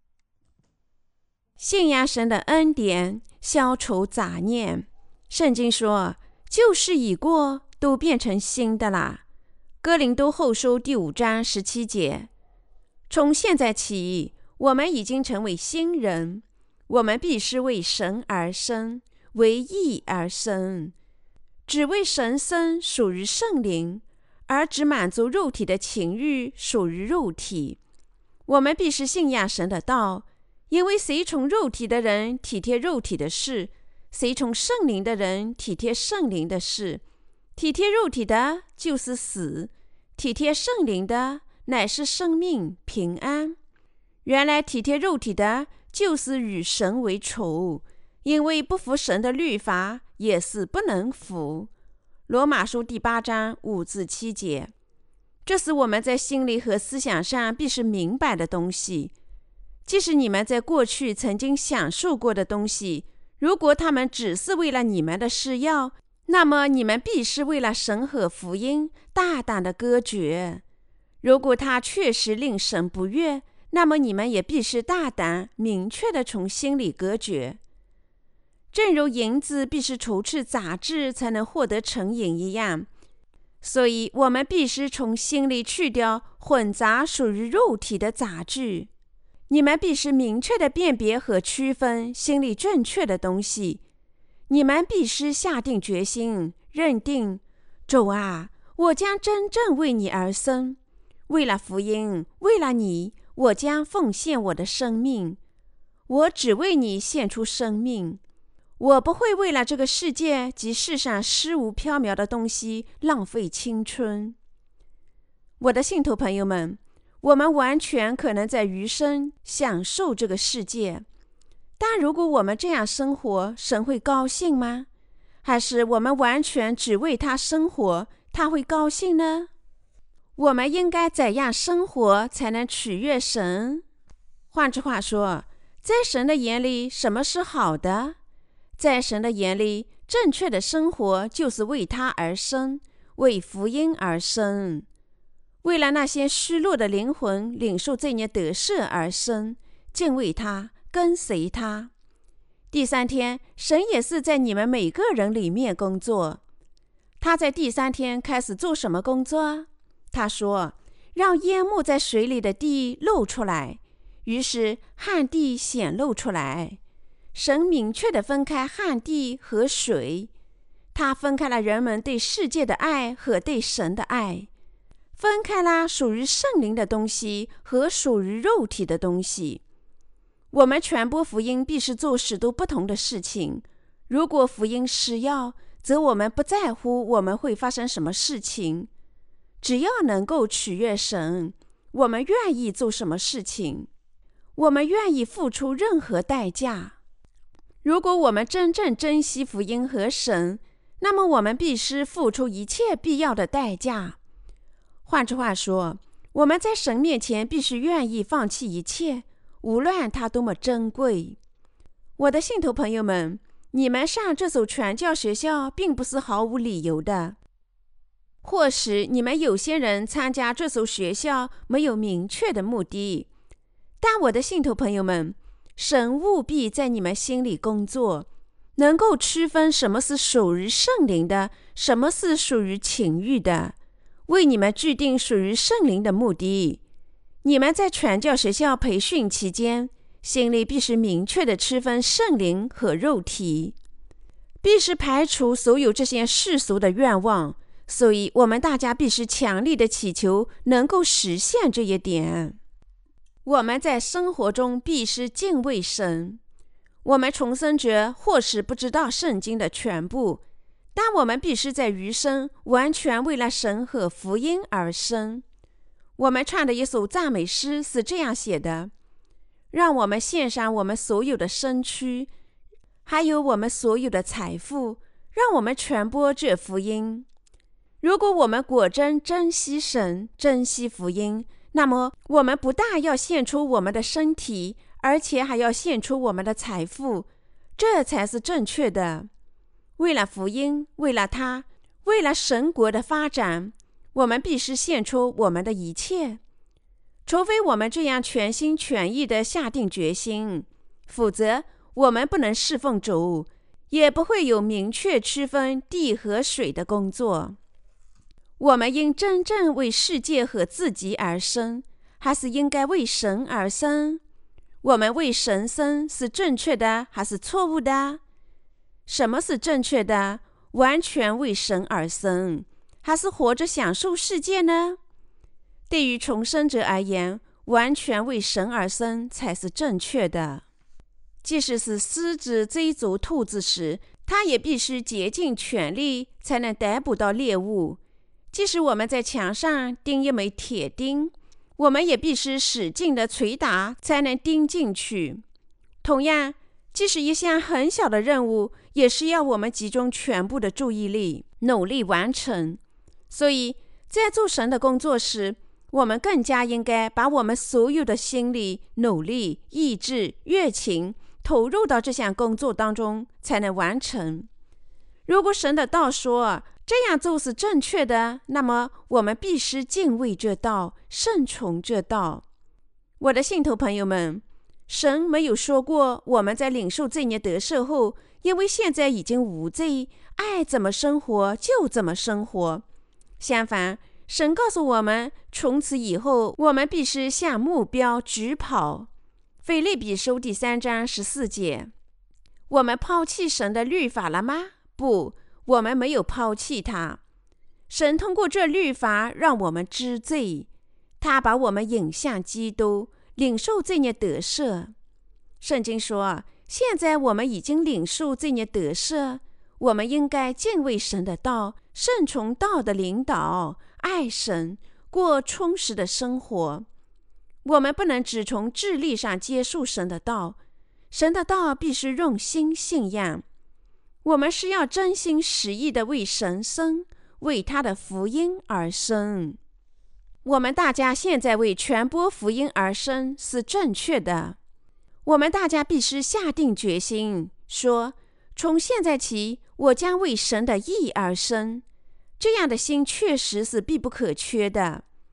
信仰神的恩典，消除杂念。圣经说，旧事已过，都变成新的啦。哥林多后书第5章17节。从现在起，我们已经成为新人。我们必须为神而生，为义而生。只为神生属于圣灵，而只满足肉体的情欲属于肉体。我们必须信仰神的道，因为随从肉体的人体贴肉体的事，随从圣灵的人体贴圣灵的事。体贴肉体的就是死，体贴圣灵的乃是生命平安。原来体贴肉体的就是与神为仇，因为不服神的律法也是不能服。罗马书第8章5至7节。这是我们在心里和思想上必须明白的东西。即使你们在过去曾经享受过的东西，如果他们只是为了你们的事要，那么你们必须为了神和福音大胆的割绝。如果它确实令神不悦，那么你们也必须大胆明确地从心里隔绝。正如银子必须除去杂质才能获得成银一样，所以我们必须从心里去掉混杂属于肉体的杂质。你们必须明确地辨别和区分心里正确的东西。你们必须下定决心，认定，主啊，我将真正为你而生，为了福音，为了你，我将奉献我的生命。我只为你献出生命。我不会为了这个世界及世上虚无缥缈的东西浪费青春。我的信徒朋友们，我们完全可能在余生享受这个世界，但如果我们这样生活，神会高兴吗？还是我们完全只为他生活，他会高兴呢？我们应该怎样生活才能取悦神？换句话说，在神的眼里，什么是好的？在神的眼里，正确的生活就是为他而生，为福音而生。 为了那些失落的灵魂领受罪孽得赦而生，敬畏他，跟随他。第3天，神也是在你们每个人里面工作。他在第3天开始做什么工作？他说，让淹没在水里的地露出来，于是旱地显露出来。神明确地分开旱地和水，他分开了人们对世界的爱和对神的爱，分开了属于圣灵的东西和属于肉体的东西。我们传播福音必是做许多不同的事情。如果福音是要，则我们不在乎我们会发生什么事情，只要能够取悦神，我们愿意做什么事情，我们愿意付出任何代价。如果我们真正珍惜福音和神，那么我们必须付出一切必要的代价。换句话说，我们在神面前必须愿意放弃一切，无论它多么珍贵。我的信徒朋友们，你们上这所传教学校并不是毫无理由的。或许你们有些人参加这所学校没有明确的目的，但我的信徒朋友们，神务必在你们心里工作，能够区分什么是属于圣灵的，什么是属于情欲的，为你们制定属于圣灵的目的。你们在传教学校培训期间，心里必须明确地区分圣灵和肉体，必须排除所有这些世俗的愿望。所以我们大家必须强力地祈求能够实现这一点。我们在生活中必须敬畏神。我们重生者或许不知道圣经的全部，但我们必须在余生完全为了神和福音而生。我们唱的一首赞美诗是这样写的：让我们献上我们所有的身躯，还有我们所有的财富，让我们传播这福音。如果我们果真珍惜神，珍惜福音，那么我们不但要献出我们的身体，而且还要献出我们的财富，这才是正确的。为了福音，为了他，为了神国的发展，我们必须献出我们的一切。除非我们这样全心全意地下定决心，否则我们不能侍奉主，也不会有明确区分地和水的工作。我们应真正为世界和自己而生，还是应该为神而生？我们为神生是正确的还是错误的？什么是正确的？完全为神而生，还是活着享受世界呢？对于重生者而言，完全为神而生才是正确的。即使是狮子追逐兔子时，它也必须竭尽全力才能逮捕到猎物。即使我们在墙上钉一枚铁钉，我们也必须使劲地捶打才能钉进去。同样，即使一项很小的任务，也是要我们集中全部的注意力，努力完成。所以，在做神的工作时，我们更加应该把我们所有的心力、努力、意志、热情投入到这项工作当中，才能完成。如果神的道说这样做是正确的，那么我们必须敬畏这道，顺从这道。我的信徒朋友们，神没有说过我们在领受罪孽得赦后，因为现在已经无罪，爱怎么生活就怎么生活。相反，神告诉我们，从此以后我们必须向目标直跑。腓立比书第3章14节。我们抛弃神的律法了吗？不，我们没有抛弃它。神通过这律法让我们知罪，他把我们引向基督，领受罪孽得赦。圣经说，现在我们已经领受罪孽得赦，我们应该敬畏神的道，顺从道的领导，爱神，过充实的生活。我们不能只从智力上接受神的道，神的道必须用心信仰。我们是要真心实意地为神生，为他的福音而生。我们大家现在为传播福音而生是正确的。我们大家必须下定决心，说从现在起，我将为神的义而生。这样的心确实是必不可缺的。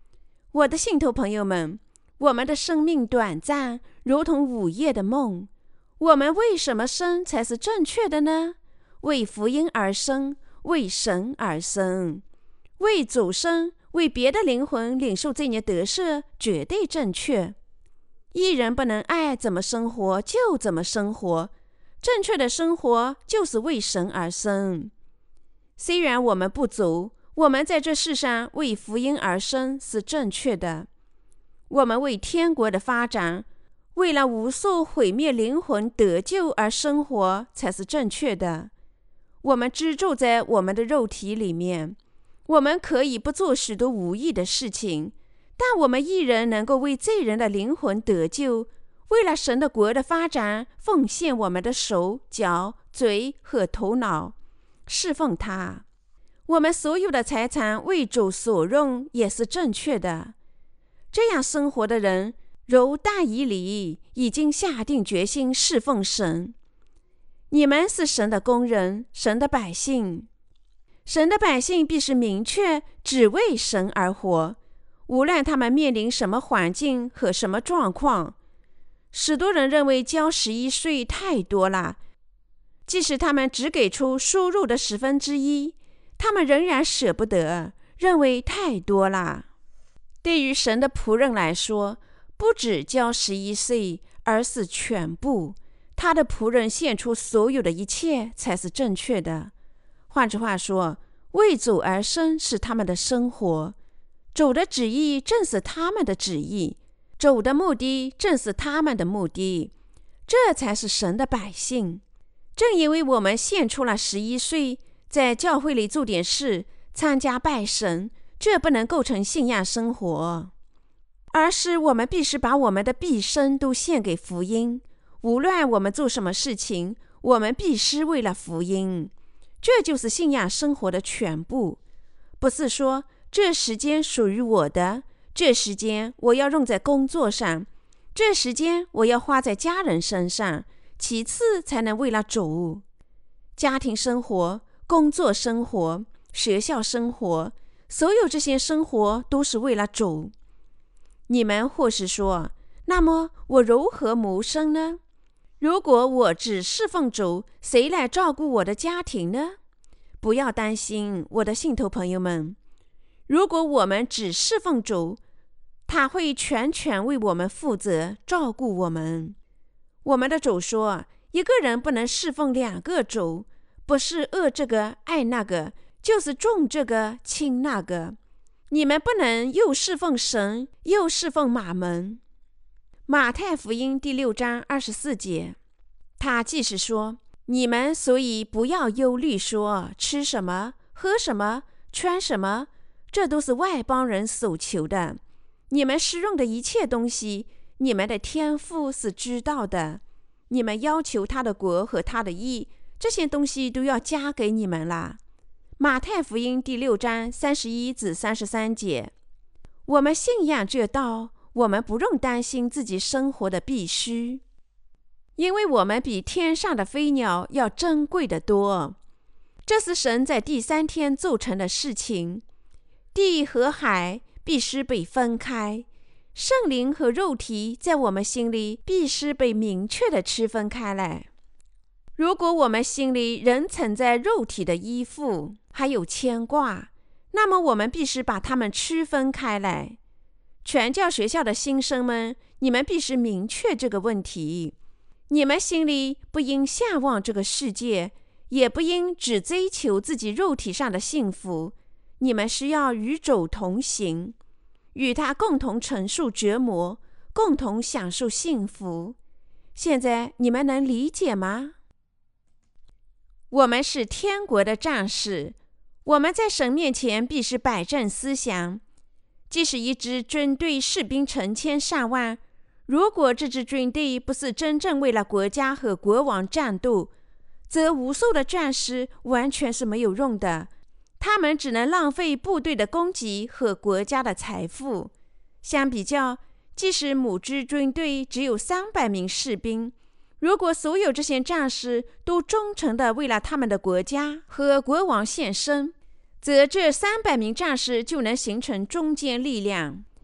我的信徒朋友们，我们的生命短暂，如同午夜的梦。我们为什么生才是正确的呢？为福音而生，为神而生，为主生，为别的灵魂领受罪孽得赦，绝对正确。一人不能爱怎么生活就怎么生活，正确的生活就是为神而生。虽然我们不足，我们在这世上为福音而生是正确的。我们为天国的发展，为了无数毁灭灵魂得救而生活才是正确的。我们居住在我们的肉体里面，我们可以不做许多无益的事情，但我们依然能够为罪人的灵魂得救，为了神的国的发展奉献我们的手、脚、嘴和头脑，侍奉他。我们所有的财产为主所用也是正确的。这样生活的人，如大以理，已经下定决心侍奉神。你们是神的工人，神的百姓。神的百姓必是明确只为神而活，无论他们面临什么环境和什么状况。许多人认为交11税太多了，即使他们只给出收入的1/10，他们仍然舍不得，认为太多了。对于神的仆人来说，不只交11税，而是全部。他的仆人献出所有的一切才是正确的。换句话说，为主而生是他们的生活，主的旨意正是他们的旨意，主的目的正是他们的目的，这才是神的百姓。正因为我们献出了11税，在教会里做点事，参加拜神，这不能构成信仰生活，而是我们必须把我们的毕生都献给福音。无论我们做什么事情，我们必须为了福音。这就是信仰生活的全部。不是说这时间属于我的，这时间我要用在工作上，这时间我要花在家人身上，其次才能为了主。家庭生活、工作生活、学校生活，所有这些生活都是为了主。你们或是说，那么我如何谋生呢？如果我只侍奉主，谁来照顾我的家庭呢？不要担心，我的信徒朋友们，如果我们只侍奉主，他会全权为我们负责，照顾我们。我们的主说，一个人不能侍奉2个主，不是恶这个爱那个，就是重这个轻那个。你们不能又侍奉神，又侍奉马门。马太福音第6章24节，他既是说，你们所以不要忧虑说吃什么、喝什么、穿什么，这都是外邦人所求的。你们使用的一切东西，你们的天父是知道的。你们要求他的国和他的义，这些东西都要加给你们了。马太福音第6章31至33节，我们信仰这道，我们不用担心自己生活的必须，因为我们比天上的飞鸟要珍贵得多。这是神在第3天做成的事情。地和海必须被分开，圣灵和肉体在我们心里必须被明确地区分开来。如果我们心里仍存在肉体的依附，还有牵挂，那么我们必须把它们区分开来。传教学校的新生们，你们必须明确这个问题。你们心里不应向往这个世界，也不应只追求自己肉体上的幸福。你们需要与主同行，与他共同承受折磨，共同享受幸福。现在你们能理解吗？我们是天国的战士，我们在神面前必须摆正思想。即使一支军队士兵成千上万，如果这支军队不是真正为了国家和国王战斗，则无数的战士完全是没有用的，他们只能浪费部队的供给和国家的财富。相比较，即使某支军队只有300名士兵，如果所有这些战士都忠诚地为了他们的国家和国王献身，则这300名战士就能形成中坚力量。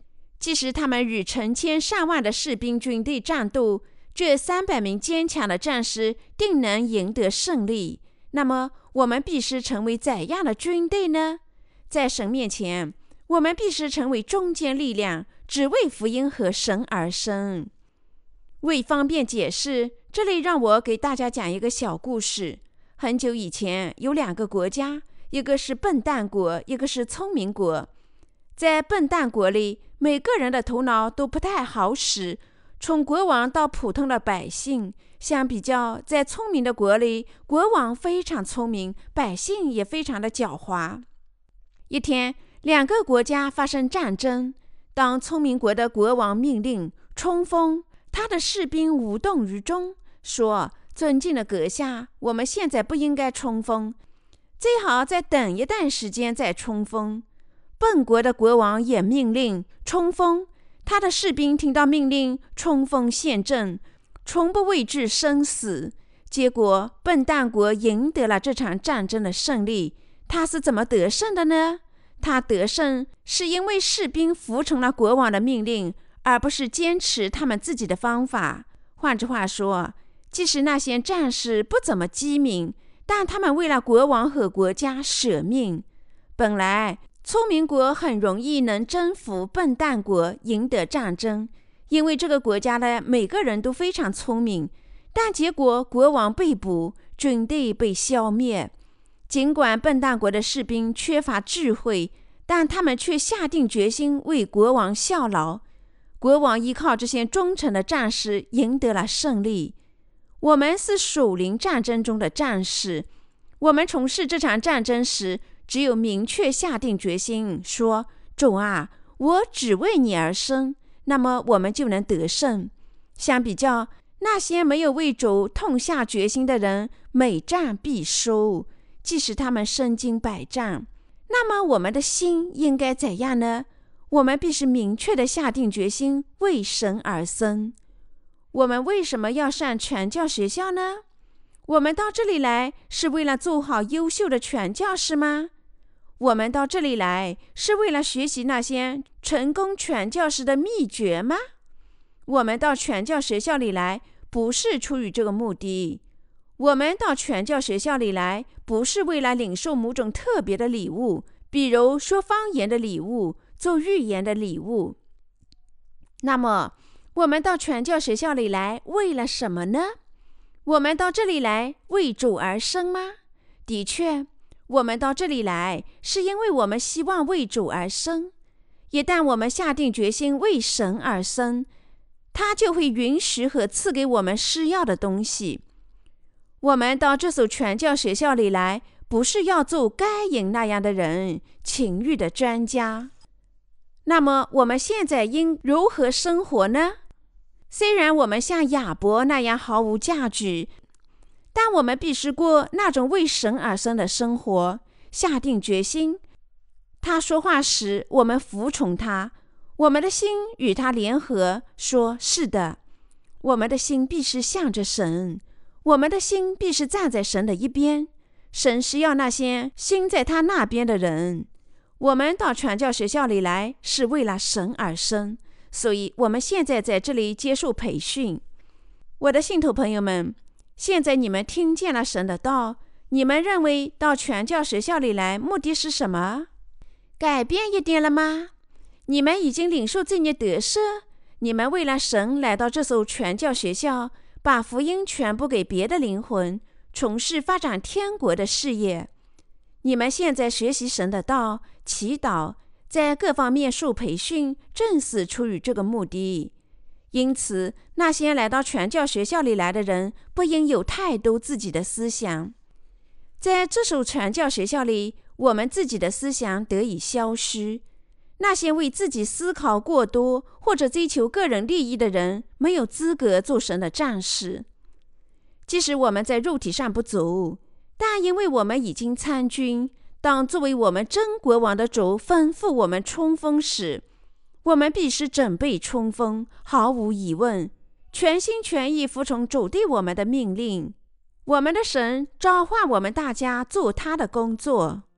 即使他们与成千上万的士兵军队战斗，这300名坚强的战士定能赢得胜利。那么我们必须成为怎样的军队呢？在神面前，我们必须成为中坚力量，只为福音和神而生。为方便解释，这里让我给大家讲一个小故事。很久以前，有2个国家，一个是笨蛋国，一个是聪明国。在笨蛋国里，每个人的头脑都不太好使，从国王到普通的百姓相比较，在聪明的国里，国王非常聪明，百姓也非常的狡猾。一天，2个国家发生战争。当聪明国的国王命令冲锋，他的士兵无动于衷，说：“尊敬的阁下，我们现在不应该冲锋，最好再等一段时间再冲锋。”笨国的国王也命令冲锋，他的士兵听到命令冲锋陷阵，从不畏惧生死。结果笨蛋国赢得了这场战争的胜利。他是怎么得胜的呢？他得胜是因为士兵服从了国王的命令，而不是坚持他们自己的方法。换句话说，即使那些战士不怎么机敏，但他们为了国王和国家舍命。本来聪明国很容易能征服笨蛋国，赢得战争，因为这个国家的每个人都非常聪明。但结果国王被捕，军队被消灭。尽管笨蛋国的士兵缺乏智慧，但他们却下定决心为国王效劳。国王依靠这些忠诚的战士赢得了胜利。我们是属灵战争中的战士，我们从事这场战争时，只有明确下定决心说：“主啊，我只为你而生”，那么我们就能得胜。相比较，那些没有为主痛下决心的人，每战必输，即使他们身经百战。那么我们的心应该怎样呢？我们必须明确地下定决心，为神而生。我们为什么要上传教学校呢？我们到这里来是为了做好优秀的传教士吗？我们到这里来是为了学习那些成功传教士的秘诀吗？我们到传教学校里来不是出于这个目的。我们到传教学校里来不是为了领受某种特别的礼物，比如说方言的礼物，做预言的礼物。那么我们到传教学校里来为了什么呢？我们到这里来为主而生吗？的确，我们到这里来是因为我们希望为主而生。一旦我们下定决心为神而生，他就会允许和赐给我们需要的东西。我们到这所传教学校里来不是要做该隐那样的人，情欲的专家。那么我们现在应如何生活呢？虽然我们像亚伯那样毫无价值，但我们必须过那种为神而生的生活，下定决心。他说话时，我们服从他，我们的心与他联合，说是的。我们的心必须向着神，我们的心必须站在神的一边。神是要那些心在他那边的人。我们到传教学校里来是为了神而生，所以我们现在在这里接受培训。我的信徒朋友们，现在你们听见了神的道，你们认为到传教学校里来目的是什么？改变一点了吗？你们已经领受罪孽得赦，你们为了神来到这所传教学校，把福音传播给别的灵魂，从事发展天国的事业。你们现在学习神的道，祈祷，在各方面受培训，正是出于这个目的。因此，那些来到传教学校里来的人，不应有太多自己的思想。在这所传教学校里，我们自己的思想得以消失。那些为自己思考过多或者追求个人利益的人，没有资格做神的战士。即使我们在肉体上不足，但因为我们已经参军，当作为我们真国王的主吩咐我们冲锋时，我们必须准备冲锋，毫无疑问，全心全意服从主对我们的命令。我们的神召唤我们大家做他的工作。